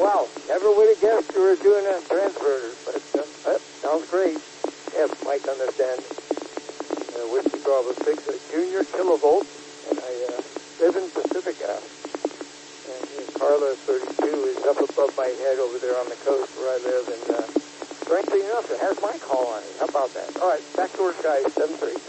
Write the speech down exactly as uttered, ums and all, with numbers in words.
Wow, never would have guessed you were doing a transverter, but uh, uh, sounds great. Yes, Mike understands. Uh, Whiskey Bravo six, a junior kilovolt, and I uh, live in Pacifica. And uh, Carla thirty-two is up above my head over there on the coast where I live, and uh, strangely enough, it has my call on it. How about that? All right, back to work, guys, seven three.